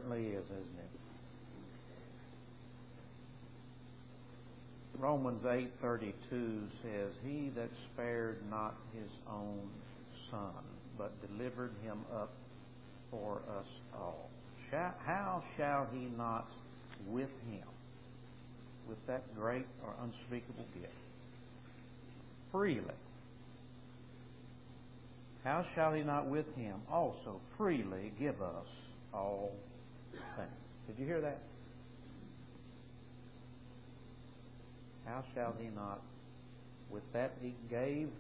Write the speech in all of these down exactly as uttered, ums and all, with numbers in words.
certainly is, isn't it? Romans eight thirty-two says, He that spared not his own Son, but delivered him up for us all, shall, how shall he not with him, with that great or unspeakable gift, freely, how shall he not with him also freely give us all things? Did you hear that? How shall he not, with that he gave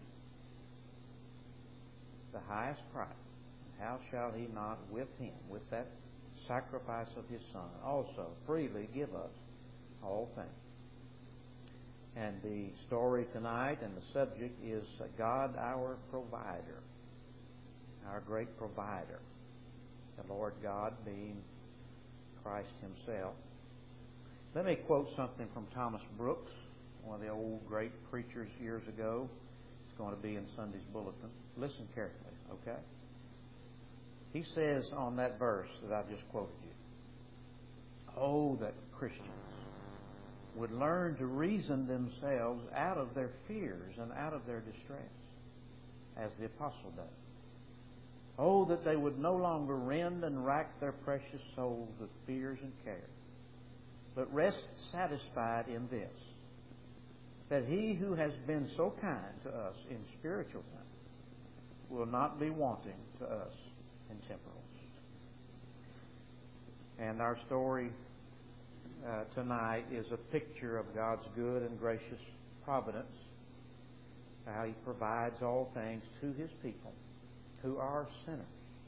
the highest price, how shall he not with him, with that sacrifice of his Son, also freely give us all things? And the story tonight and the subject is God our provider, our great provider, the Lord God being Christ Himself. Let me quote something from Thomas Brooks, one of the old great preachers years ago. It's going to be in Sunday's bulletin. Listen carefully, okay? He says on that verse that I just quoted you, oh, that Christians would learn to reason themselves out of their fears and out of their distress, as the apostle does. Oh, that they would no longer rend and rack their precious souls with fears and cares, but rest satisfied in this, that He who has been so kind to us in spiritual things will not be wanting to us in temporals. And our story uh, tonight is a picture of God's good and gracious providence, how He provides all things to His people who are sinners.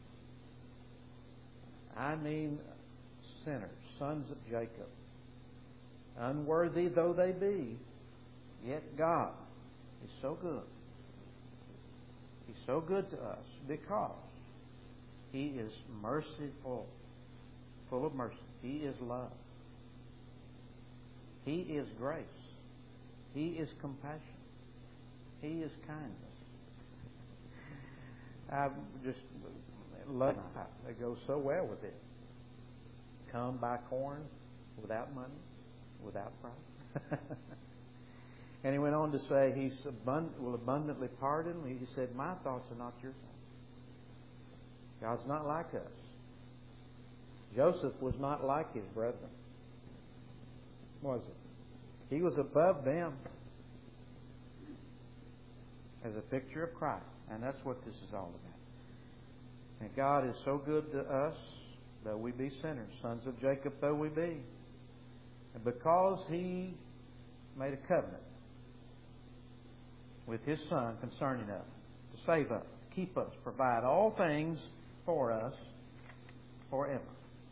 I mean sinners, sons of Jacob. Unworthy though they be, yet God is so good. He's so good to us because He is merciful, full of mercy. He is love. He is grace. He is compassion. He is kindness. I just love it. It goes so well with it. Come buy corn without money, without price. And he went on to say, He abund- will abundantly pardon. He said, my thoughts are not your thoughts. God's not like us. Joseph was not like his brethren, was he? He was above them as a picture of Christ. And that's what this is all about. And God is so good to us, though we be sinners, sons of Jacob though we be. And because He made a covenant with His Son concerning us, to save us, to keep us, provide all things for us forever.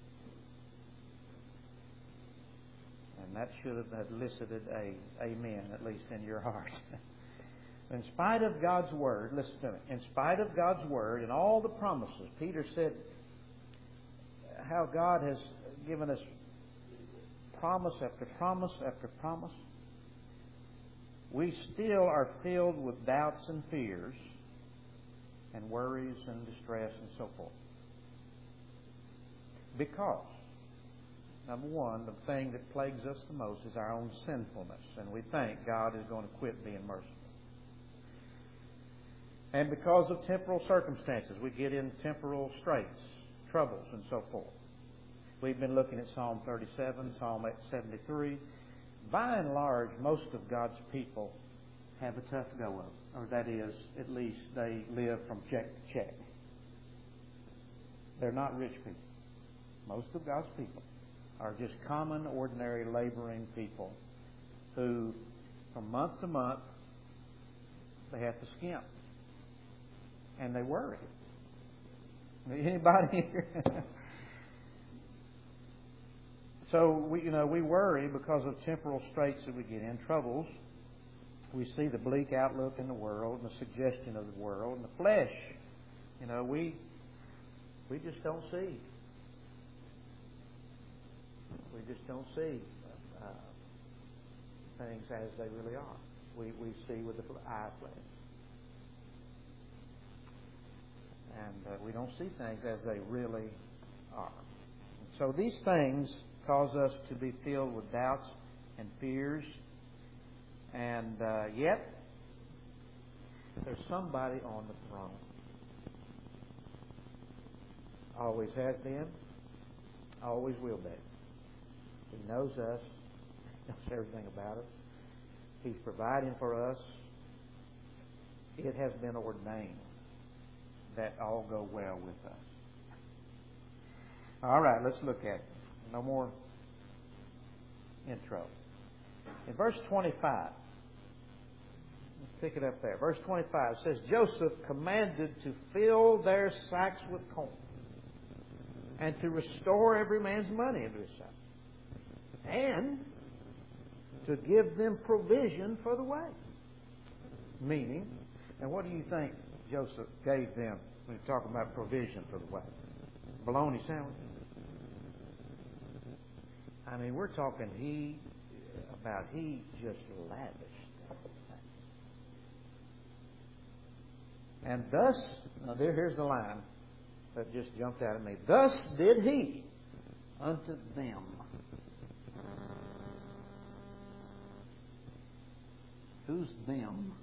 And that should have elicited a amen, at least in your heart. In spite of God's Word, listen to me, in spite of God's Word and all the promises, Peter said how God has given us promise after promise after promise, we still are filled with doubts and fears and worries and distress and so forth. Because, number one, the thing that plagues us the most is our own sinfulness. And we think God is going to quit being merciful. And because of temporal circumstances, we get in temporal straits, troubles, and so forth. We've been looking at Psalm thirty-seven, Psalm seventy-three. By and large, most of God's people have a tough go of it. Or that is, at least they live from check to check. They're not rich people. Most of God's people are just common, ordinary, laboring people who, from month to month, they have to skimp. And they worry. Anybody here? So we, you know, we worry because of temporal straits that we get in, troubles. We see the bleak outlook in the world and the suggestion of the world and the flesh. You know, we we just don't see. We just don't see uh, things as they really are. We we see with the eye of flesh. And uh, we don't see things as they really are. So these things cause us to be filled with doubts and fears. And uh, yet, there's somebody on the throne. Always has been. Always will be. He knows us. He knows everything about us. He's providing for us. It has been ordained that all go well with us. All right, let's look at it. No more intro. In verse twenty-five, let's pick it up there. Verse twenty-five says, Joseph commanded to fill their sacks with corn and to restore every man's money into his sack, and to give them provision for the way. Meaning, and what do you think Joseph gave them when he's talking about provision for the way? Bologna sandwich? I mean, we're talking he about he just lavished. And thus, now there, here's the line that just jumped out at me. Thus did he unto them. Who's them?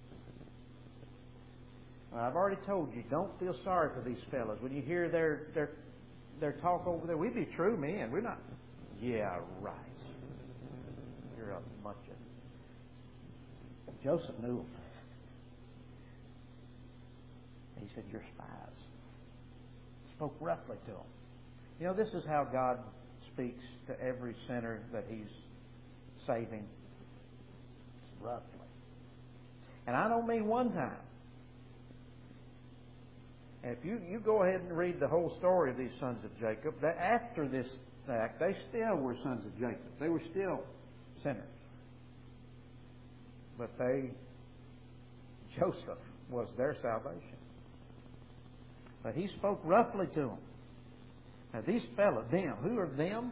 Well, I've already told you, don't feel sorry for these fellows. When you hear their their their talk over there, we be true men. We're not. Yeah, right. You're a bunch of. Joseph knew them. He said, "You're spies." Spoke roughly to them. You know, this is how God speaks to every sinner that He's saving. Roughly. And I don't mean one time. And if you, you go ahead and read the whole story of these sons of Jacob, that after this act, they still were sons of Jacob. They were still sinners. But they, Joseph was their salvation. But he spoke roughly to them. Now these fellows, them, who are them?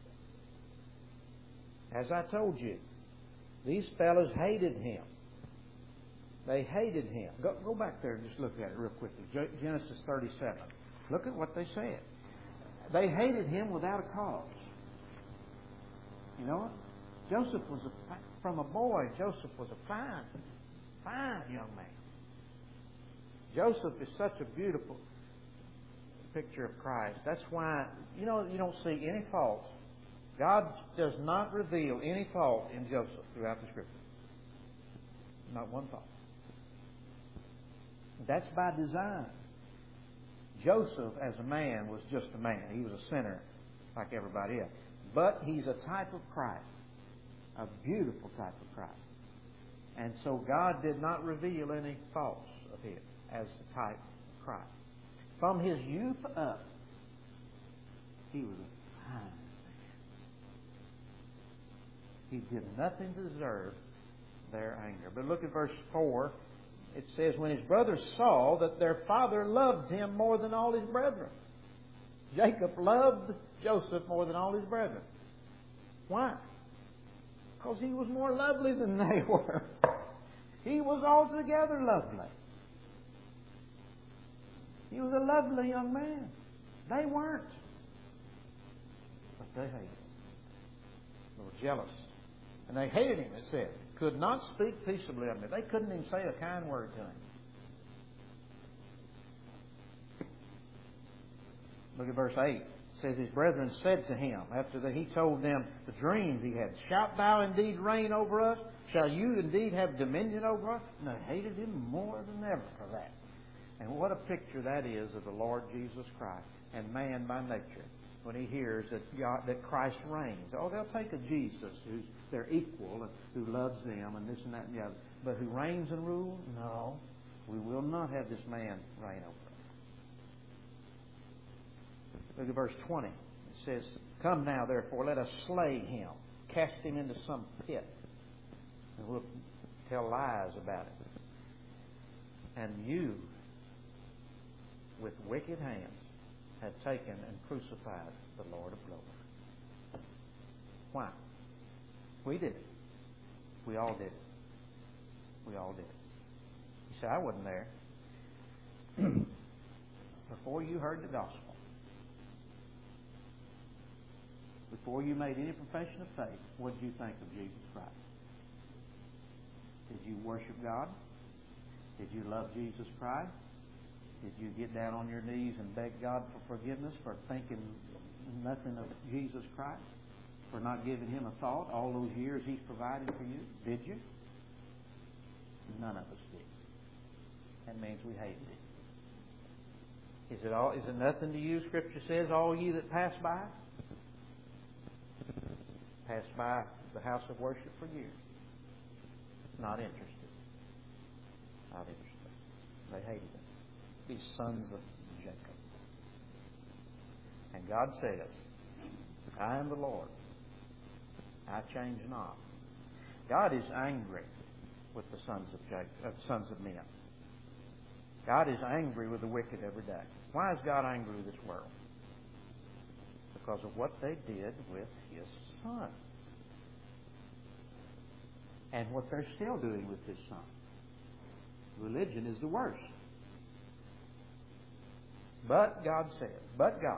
As I told you, these fellows hated him. They hated him. Go, go back there and just look at it real quickly. Genesis thirty-seven. Look at what they said. They hated him without a cause. You know what? Joseph was a, from a boy, Joseph was a fine, fine young man. Joseph is such a beautiful picture of Christ. That's why, you know, you don't see any faults. God does not reveal any fault in Joseph throughout the Scripture. Not one fault. That's by design. Joseph, as a man, was just a man. He was a sinner like everybody else. But he's a type of Christ. A beautiful type of Christ. And so God did not reveal any faults of his as the type of Christ. From his youth up, he was a fine man. He did nothing to deserve their anger. But look at verse four. It says, when his brothers saw that their father loved him more than all his brethren. Jacob loved Joseph more than all his brethren. Why? Because he was more lovely than they were. He was altogether lovely. He was a lovely young man. They weren't. But they hated him. They were jealous. And they hated him, it said. Could not speak peaceably of him. They couldn't even say a kind word to him. Look at verse eight. It says, his brethren said to him, after that he told them the dreams he had, shalt thou indeed reign over us? Shall you indeed have dominion over us? And they hated him more than ever for that. And what a picture that is of the Lord Jesus Christ and man by nature. When he hears that God, that Christ reigns. Oh, they'll take a Jesus who's their equal and who loves them and this and that and the other. But who reigns and rules? No. We will not have this man reign over us. Look at verse twenty. It says, come now, therefore, let us slay him. Cast him into some pit. And we'll tell lies about it. And you, with wicked hands, had taken and crucified the Lord of glory. Why? We did it. We all did it. We all did it. You say, I wasn't there. Before you heard the gospel, before you made any profession of faith, what did you think of Jesus Christ? Did you worship God? Did you love Jesus Christ? Did you get down on your knees and beg God for forgiveness for thinking nothing of Jesus Christ? For not giving Him a thought all those years He's provided for you? Did you? None of us did. That means we hated it. Is it all? Is it nothing to you? Scripture says, "All ye that pass by." Passed by the house of worship for years. Not interested. Not interested. They hated it. These sons of Jacob. And God says, "I am the Lord. I change not." God is angry with the sons of Jacob, uh, sons of men. God is angry with the wicked every day. Why is God angry with this world? Because of what they did with His Son. And what they're still doing with His Son. Religion is the worst. But God says, but God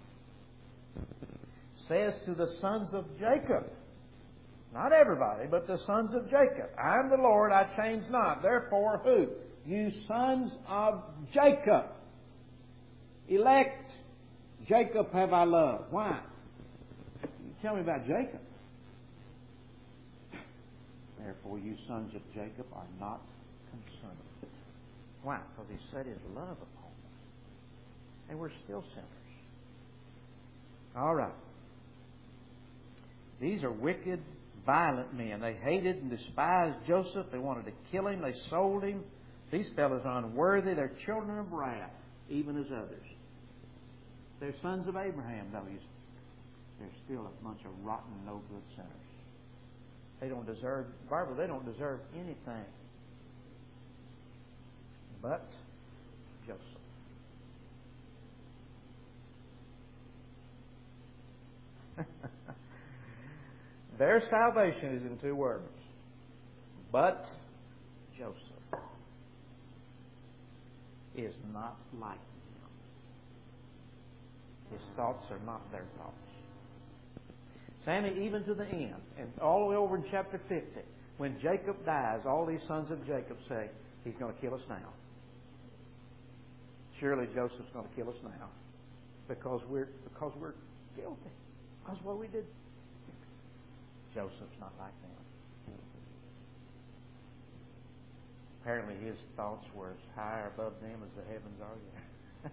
says to the sons of Jacob, not everybody, but the sons of Jacob, "I am the Lord, I change not. Therefore," who? "You sons of Jacob, elect, Jacob have I loved." Why? You tell me about Jacob. "Therefore, you sons of Jacob are not consumed." Why? Because He set His love upon us. And we're still sinners. All right. These are wicked, violent men. They hated and despised Joseph. They wanted to kill him. They sold him. These fellows are unworthy. They're children of wrath, even as others. They're sons of Abraham, though. They're still a bunch of rotten, no-good sinners. They don't deserve, Barbara, they don't deserve anything but Joseph. Their salvation is in two words. But Joseph is not like them. His thoughts are not their thoughts. Sammy, even to the end, and all the way over in chapter fifty, when Jacob dies, all these sons of Jacob say, "He's going to kill us now. Surely Joseph's going to kill us now, because we're because we're guilty, because of what we did." Joseph's not like them. Apparently, his thoughts were as high above them as the heavens are there.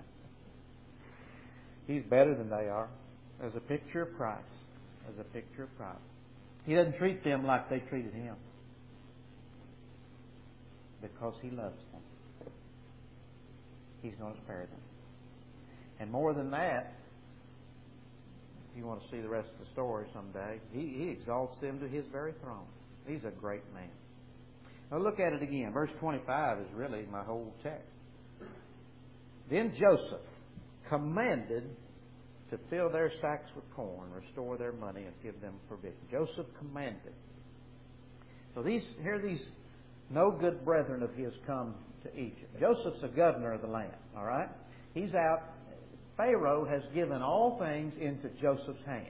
He's better than they are, as a picture of Christ. As a picture of Christ. He doesn't treat them like they treated him, because He loves them. He's going to spare them. And more than that, if you want to see the rest of the story someday, He, he exalts them to His very throne. He's a great man. Now look at it again. Verse twenty-five is really my whole text. "Then Joseph commanded to fill their sacks with corn, restore their money, and give them provision." Joseph commanded. So these here these no good brethren of his come to Egypt. Joseph's a governor of the land, all right? He's out. Pharaoh has given all things into Joseph's hand.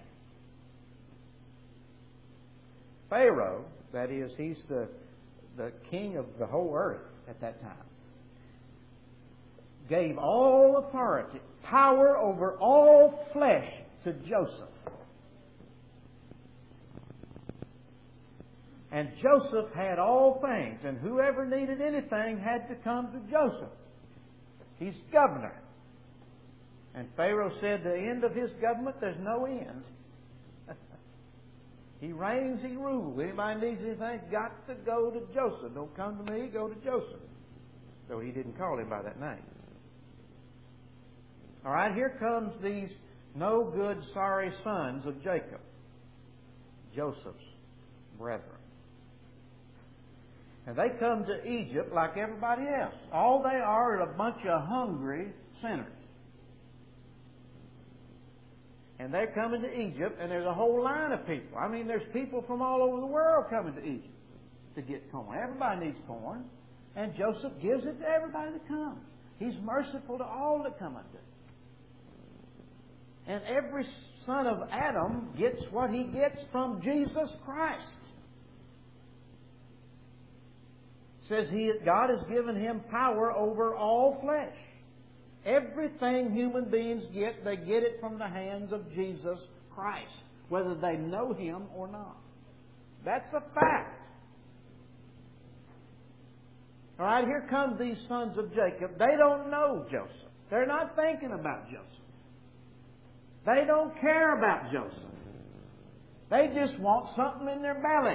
Pharaoh, that is, he's the, the king of the whole earth at that time, gave all authority, power over all flesh to Joseph. And Joseph had all things, and whoever needed anything had to come to Joseph. He's governor. And Pharaoh said, the end of his government, there's no end. He reigns, he rules. Anybody needs anything, got to go to Joseph. Don't come to me, go to Joseph. Though he didn't call him by that name. All right, here comes these no good, sorry sons of Jacob. Joseph's brethren. And they come to Egypt like everybody else. All they are is a bunch of hungry sinners. And they're coming to Egypt, and there's a whole line of people. I mean, there's people from all over the world coming to Egypt to get corn. Everybody needs corn. And Joseph gives it to everybody that comes. He's merciful to all that come unto him. And every son of Adam gets what he gets from Jesus Christ. It says he, God has given him power over all flesh. Everything human beings get, they get it from the hands of Jesus Christ, whether they know Him or not. That's a fact. All right, here come these sons of Jacob. They don't know Joseph. They're not thinking about Joseph. They don't care about Joseph. They just want something in their belly.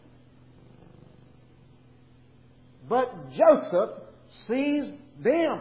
But Joseph sees them.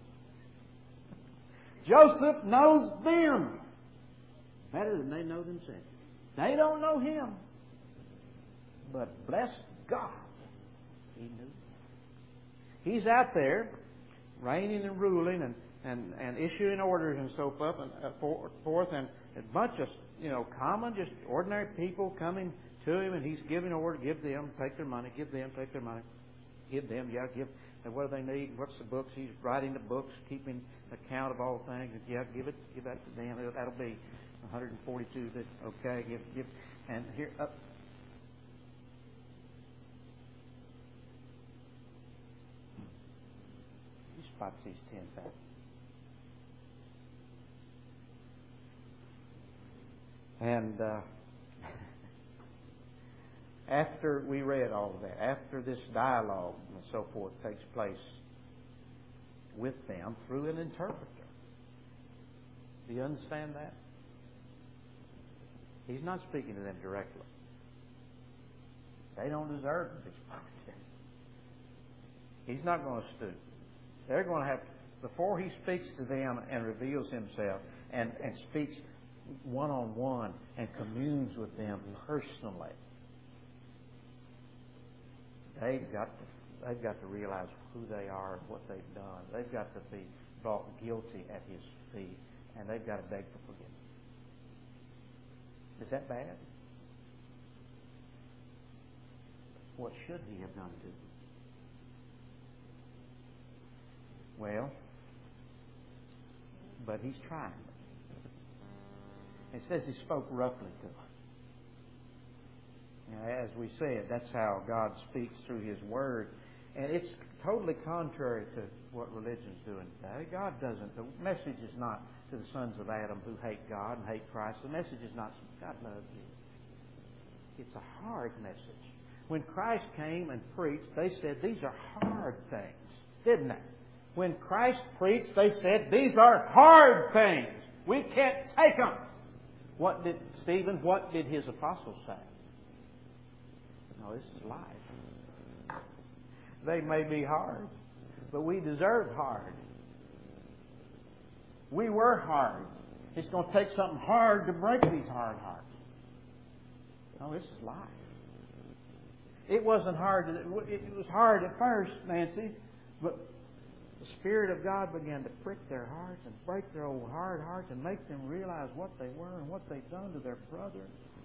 Joseph knows them better than they know themselves. They don't know him. But bless God, he knew. He's out there reigning and ruling and, and, and issuing orders and so forth and, uh, forth, and a bunch of, you know, common, just ordinary people coming to him, and he's giving order, give them, take their money, give them, take their money, give them, yeah, give. And what do they need? What's the books? He's writing the books, keeping account of all things. And yeah, give it, give that to them. That'll be one hundred forty-two. That okay? Give, give. And here up. He spots these ten thousand. And uh, after we read all of that, after this dialogue and so forth takes place with them through an interpreter. Do you understand that? He's not speaking to them directly. They don't deserve to be spoken to. He's not going to stoop. They're going to have, before he speaks to them and reveals himself and, and speaks one-on-one and communes with them personally, They've got to, they've got to realize who they are and what they've done. They've got to be brought guilty at his feet, and they've got to beg for forgiveness. Is that bad? What should he have done to them? Well, but he's trying. It says he spoke roughly to them. Now, as we said, that's how God speaks through His Word. And it's totally contrary to what religion's doing today. God doesn't. The message is not to the sons of Adam who hate God and hate Christ. The message is not, God loves you. It's a hard message. When Christ came and preached, they said, these are hard things, didn't they? When Christ preached, they said, these are hard things. We can't take them. What did Stephen, what did his apostles say? No, this is life. They may be hard, but we deserved hard. We were hard. It's going to take something hard to break these hard hearts. No, this is life. It wasn't hard. It was hard at first, Nancy, but the Spirit of God began to prick their hearts and break their old hard hearts and make them realize what they were and what they'd done to their brother.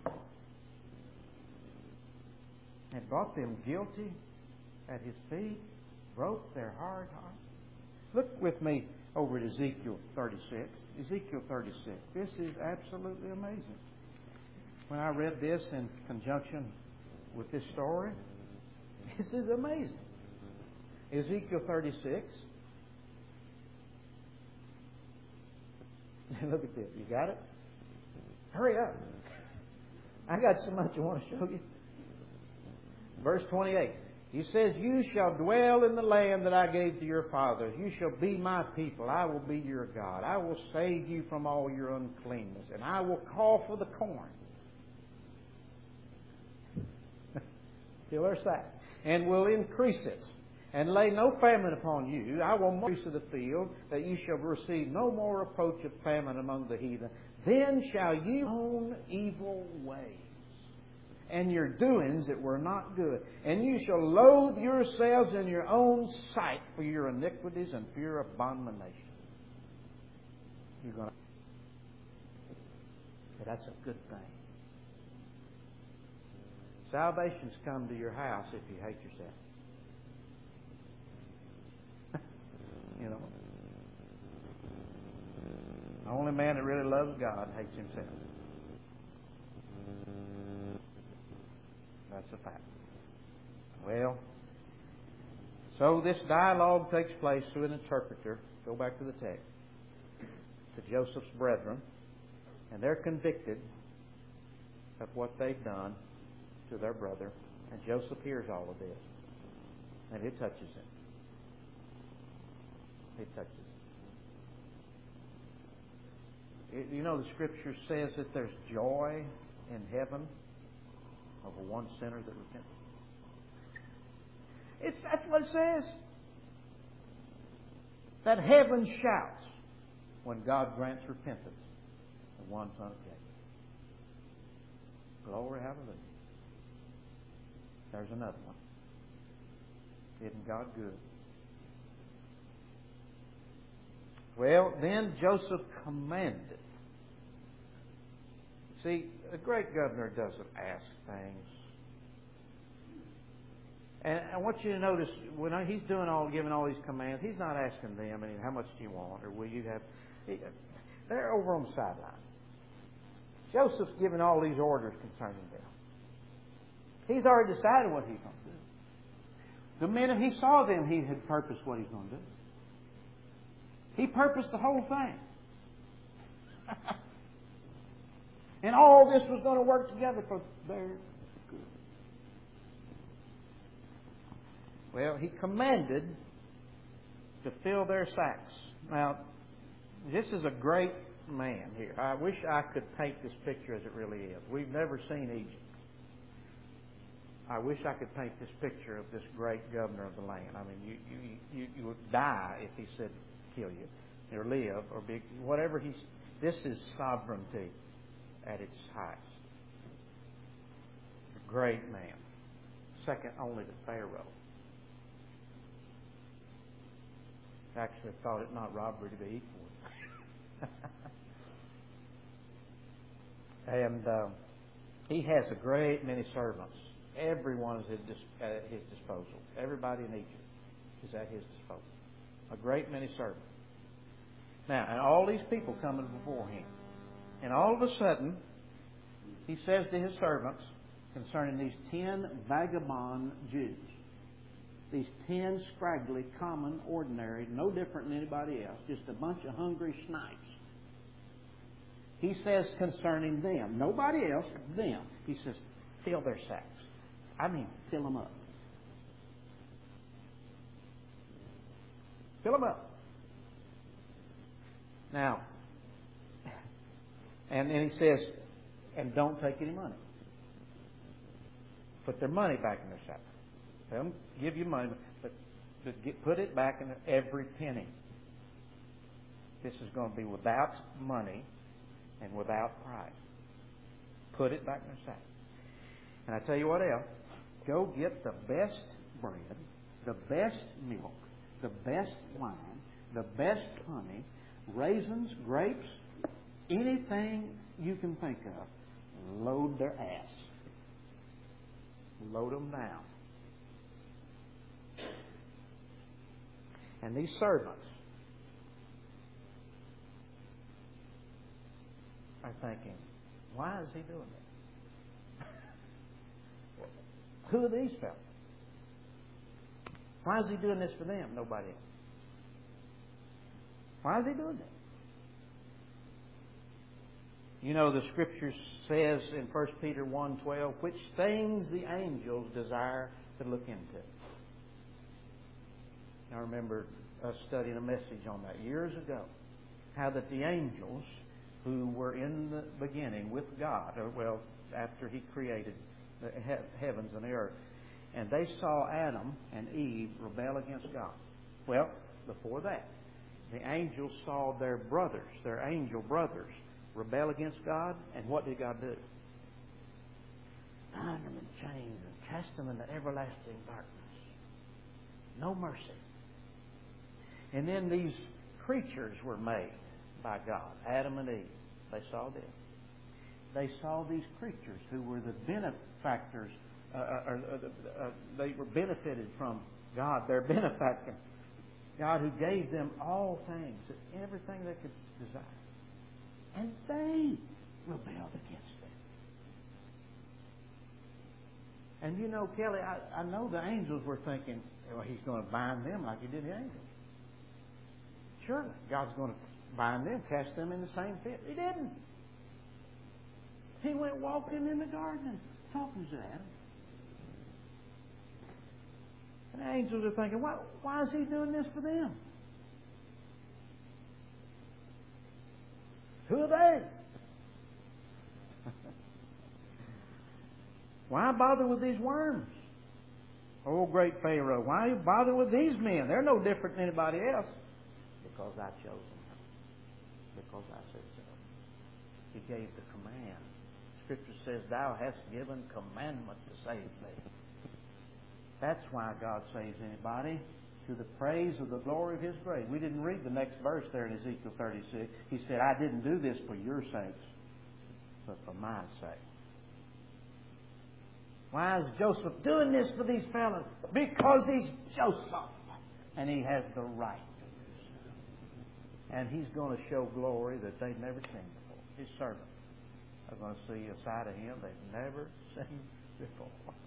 And brought them guilty at His feet, broke their hard hearts. Look with me over at Ezekiel thirty-six. Ezekiel thirty-six. This is absolutely amazing. When I read this in conjunction with this story, this is amazing. Ezekiel thirty-six. Look at this. You got it? Hurry up. I got so much I want to show you. Verse twenty-eight. He says, you shall dwell in the land that I gave to your fathers. You shall be my people. I will be your God. I will save you from all your uncleanness. And I will call for the corn. Till their sack. And will increase it. And lay no famine upon you. I will increase of the field, that you shall receive no more reproach of famine among the heathen. Then shall you own evil ways, and your doings that were not good. And you shall loathe yourselves in your own sight for your iniquities and for your abominations. You're going to... That's a good thing. Salvation's come to your house if you hate yourself. You know. The only man that really loves God hates himself. That's a fact. Well, so this dialogue takes place through an interpreter. Go back to the text. To Joseph's brethren. And they're convicted of what they've done to their brother. And Joseph hears all of this. And it touches him. It touches him. It, you know, the Scripture says that there's joy in heaven over one sinner that repents. It's, that's what it says. That heaven shouts when God grants repentance of one son of Jacob. Glory, hallelujah. There's another one. Isn't God good? Well, then Joseph commanded. See, a great governor doesn't ask things. And I want you to notice, when he's doing all, giving all these commands, he's not asking them, I mean, how much do you want, or will you have... They're over on the sideline. Joseph's giving all these orders concerning them. He's already decided what he's going to do. The minute he saw them, he had purposed what he's going to do. He purposed the whole thing. And all this was going to work together for their good. Well, he commanded to fill their sacks. Now, this is a great man here. I wish I could paint this picture as it really is. We've never seen Egypt. I wish I could paint this picture of this great governor of the land. I mean, you you you, you would die if he said kill you, or live, or be whatever he's. This is sovereignty at its highest. He's a great man, second only to Pharaoh. Actually, I thought it not robbery to be equal. And uh, he has a great many servants. Everyone is at his disposal. Everybody in Egypt is at his disposal. A great many servants. Now, and all these people coming before him. And all of a sudden, he says to his servants concerning these ten vagabond Jews, these ten scraggly, common, ordinary, no different than anybody else, just a bunch of hungry snipes. He says concerning them, nobody else, them. He says, fill their sacks. I mean, fill them up. Fill them up. Now, and then he says, and don't take any money. Put their money back in their sack. Tell them, give you money, but, but get, put it back in every penny. This is going to be without money and without price. Put it back in their sack. And I tell you what else. Go get the best bread, the best milk, the best wine, the best honey, raisins, grapes, anything you can think of. Load their ass. Load them down. And these servants are thinking, why is he doing this? Who are these fellas? Why is he doing this for them? Nobody else. Why is he doing this? You know, the Scripture says in First Peter one twelve, which things the angels desire to look into. I remember us studying a message on that years ago. How that the angels who were in the beginning with God, or well, after He created the heavens and the earth, and they saw Adam and Eve rebel against God. Well, before that, the angels saw their brothers, their angel brothers, rebel against God, and what did God do? Bind them in chains and cast them into everlasting darkness. No mercy. And then these creatures were made by God, Adam and Eve. They saw them. They saw these creatures who were the benefactors, uh, uh, uh, uh, they were benefited from God, their benefactor. God who gave them all things, everything they could desire. And they rebelled against them. And you know, Kelly, I, I know the angels were thinking, well, He's going to bind them like He did the angels. Surely, God's going to bind them, cast them in the same pit. He didn't. He went walking in the garden and talking to Adam. And the angels are thinking, why, why is He doing this for them? Who are they? Why bother with these worms? Oh, great Pharaoh, why you bother with these men? They're no different than anybody else. Because I chose them. Because I said so. He gave the command. Scripture says, Thou hast given commandment to save me. That's why God saves anybody. To the praise of the glory of His grace. We didn't read the next verse there in Ezekiel thirty-six. He said, I didn't do this for your sakes, but for my sake. Why is Joseph doing this for these fellows? Because he's Joseph. And he has the right to do so. And he's going to show glory that they've never seen before. His servants are going to see a side of Him they've never seen before.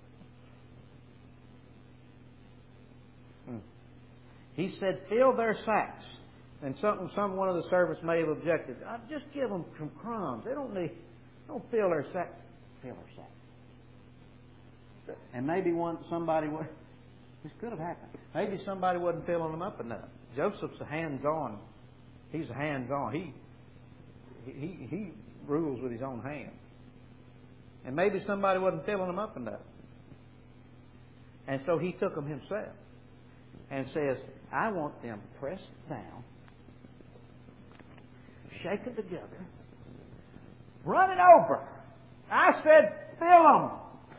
Hmm. He said, fill their sacks. And some, some one of the servants may have objected. I just give them some crumbs. They don't need, don't fill their sack. Fill their sacks. And maybe one somebody would. This could have happened. Maybe somebody wasn't filling them up enough. Joseph's a hands-on. He's a hands-on. He he he rules with his own hand. And maybe somebody wasn't filling them up enough. And so he took them himself and says, I want them pressed down, shaken together, running over. I said, fill them.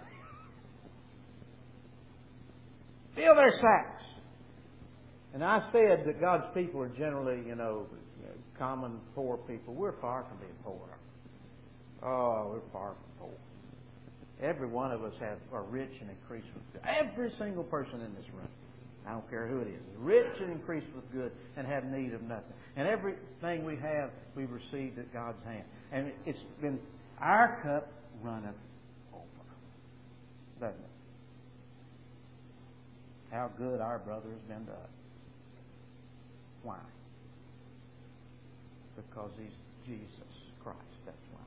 Fill their sacks. And I said that God's people are generally, you know, common poor people. We're far from being poor. Oh, we're far from poor. Every one of us have are rich and increased with good. Every single person in this room, I don't care who it is, is rich and increased with good and have need of nothing. And everything we have, we've received at God's hand. And it's been our cup runneth over. Doesn't it? How good our brother has been to us. Why? Because He's Jesus Christ. That's why.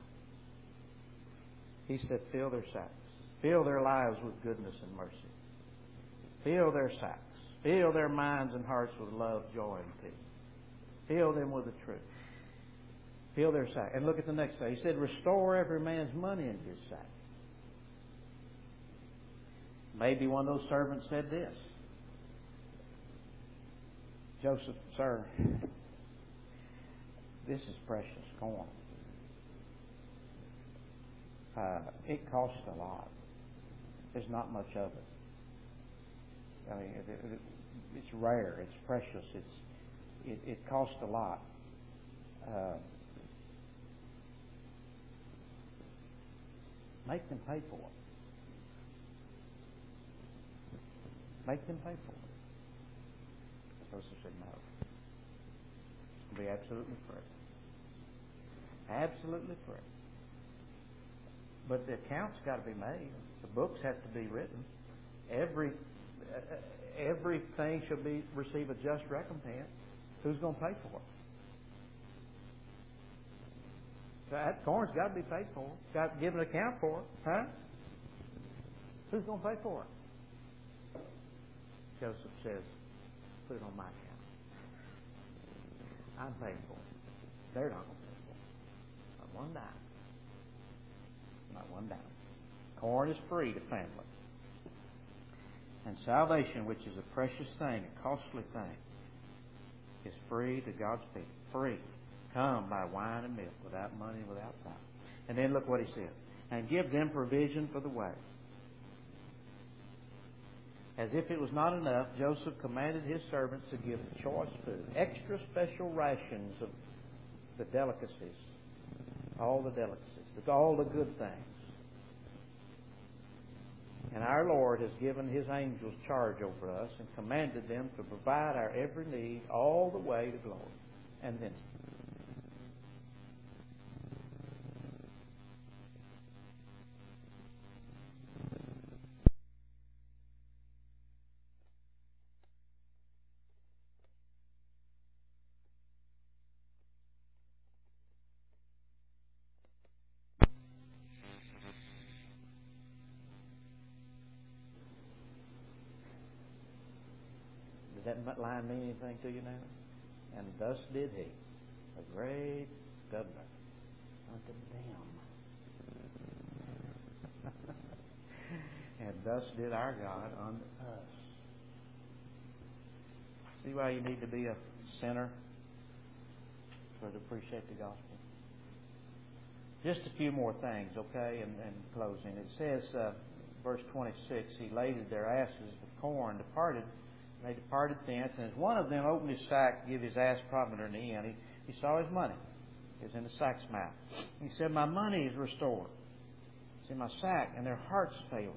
He said, fill their sacks. Fill their lives with goodness and mercy. Fill their sacks. Fill their minds and hearts with love, joy, and peace. Fill them with the truth. Fill their sack. And look at the next thing. He said, restore every man's money in his sack. Maybe one of those servants said this. Joseph, sir, this is precious corn. Uh, it costs a lot. There's not much of it. I mean, it, it, it's rare. It's precious. It's it, it costs a lot. Uh, make them pay for it. Make them pay for it. Joseph said no. It's going to be absolutely free. Absolutely free. But the account's got to be made. The books have to be written. Every uh, everything shall be receive a just recompense. Who's going to pay for it? So that corn's got to be paid for. Got to give an account for it, huh? Who's going to pay for it? Joseph says, put it on my account. I'm paying for it. They're not going to pay for it. Not one dime. Not one dime. Corn is free to families. And salvation, which is a precious thing, a costly thing, is free to God's people. Free. Come by wine and milk, without money and without price. And then look what he said. And give them provision for the way. As if it was not enough, Joseph commanded his servants to give choice food, extra special rations of the delicacies, all the delicacies, all the good things. And our Lord has given His angels charge over us and commanded them to provide our every need all the way to glory. And then, Did that line mean anything to you now? And thus did he, a great governor unto them. And thus did our God unto us. See why you need to be a sinner to appreciate the gospel? Just a few more things, okay, and, and closing. It says, uh, verse twenty-six, he laded their asses with corn, departed. They departed thence, and as one of them opened his sack to give his ass provender in the inn, he, he saw his money. It was in the sack's mouth. He said, my money is restored. It's in my sack, and their hearts failed.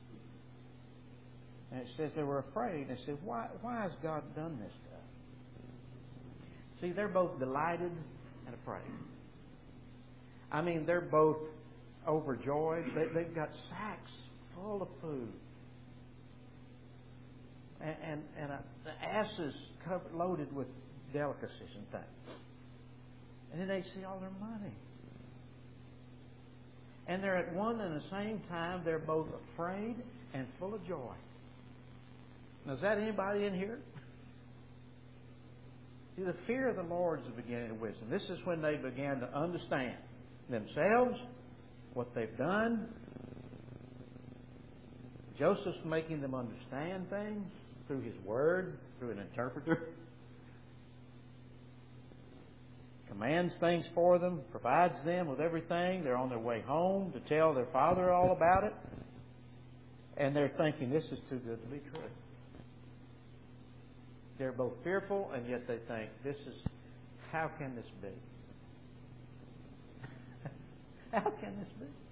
And it says they were afraid. And they said, why, why has God done this to us? See, they're both delighted and afraid. I mean, they're both overjoyed. They, they've got sacks full of food. And, and, and a, the asses covered, loaded with delicacies and things. And then they see all their money. And they're at one and the same time, they're both afraid and full of joy. Now, is that anybody in here? See, the fear of the Lord is the beginning of wisdom. This is when they began to understand themselves, what they've done. Joseph's making them understand things through his word, through an interpreter. Commands things for them, provides them with everything. They're on their way home to tell their father all about it. And they're thinking, this is too good to be true. They're both fearful, and yet they think, this is, how can this be? How can this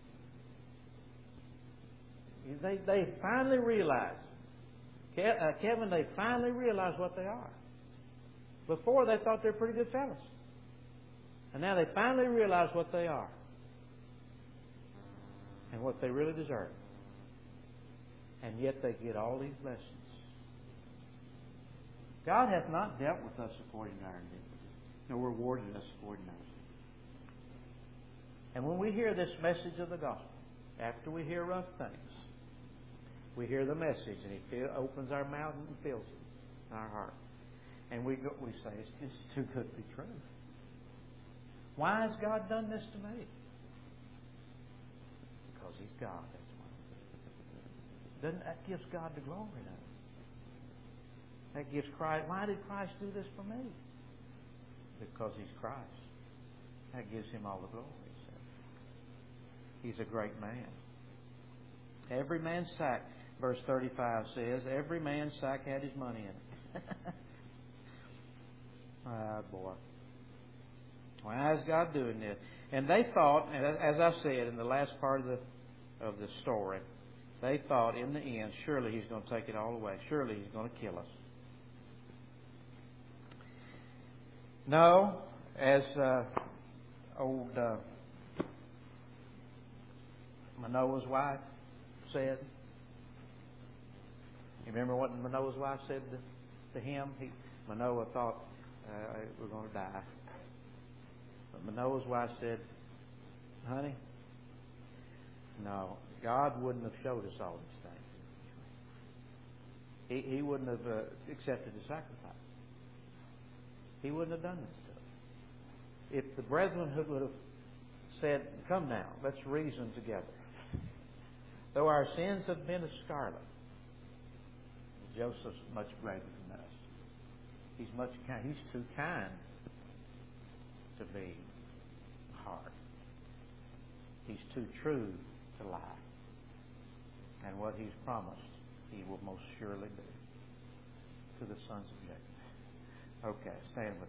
be? They, they finally realize, Kevin, they finally realize what they are. Before, they thought they were pretty good fellas. And now they finally realize what they are and what they really deserve. And yet they get all these blessings. God hath not dealt with us according to our iniquity, nor rewarded us according to our sin. And when we hear this message of the gospel, after we hear rough things, we hear the message, and He fill, opens our mouth and fills it in our heart. And we go, we say, it's just too good to be true. Why has God done this to me? Because He's God, that's why. Doesn't that gives God the glory, doesn't it? That gives Christ. Why did Christ do this for me? Because He's Christ. That gives Him all the glory. He's a great man. Every man's sack, verse thirty-five says, every man's sack had his money in it. Ah, boy. Why is God doing this? And they thought, as I said in the last part of the of the story, they thought in the end, surely He's going to take it all away. Surely He's going to kill us. No, as uh, old uh, Manoah's wife said. You remember what Manoah's wife said to, to him? He, Manoah thought uh, we're going to die. But Manoah's wife said, honey, no, God wouldn't have showed us all these things. He, he wouldn't have uh, accepted the sacrifice. He wouldn't have done this to us. If the brethren would have said, come now, let's reason together. Though our sins have been as scarlet, Joseph's much greater than us. He's much kind. He's too kind to be hard. He's too true to lie. And what He's promised, He will most surely do to the sons of Jacob. Okay, stand with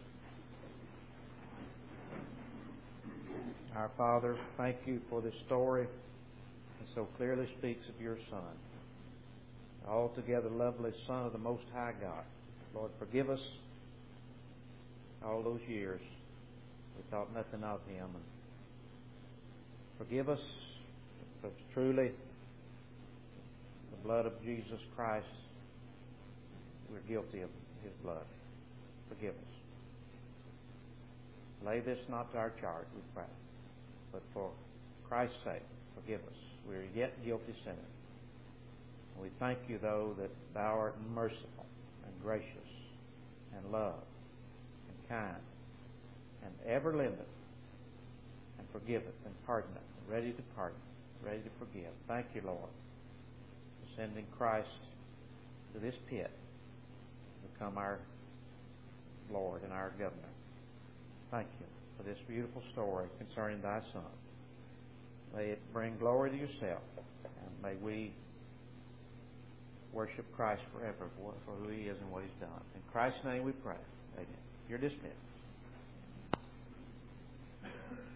me. Our Father, thank You for this story that so clearly speaks of Your Son, altogether lovely Son of the Most High God. Lord, forgive us all those years we thought nothing of Him. And forgive us because truly the blood of Jesus Christ, we're guilty of His blood. Forgive us. Lay this not to our charge, we pray. But for Christ's sake, forgive us. We are yet guilty sinners. We thank You, though, that Thou art merciful and gracious and love and kind and ever lendeth and forgiveth and pardoneth, and ready to pardon, ready to forgive. Thank you, Lord, for sending Christ to this pit to become our Lord and our Governor. Thank you for this beautiful story concerning Thy Son. May it bring glory to Yourself, and may we worship Christ forever for, for who He is and what He's done. In Christ's name we pray. Amen. You're dismissed.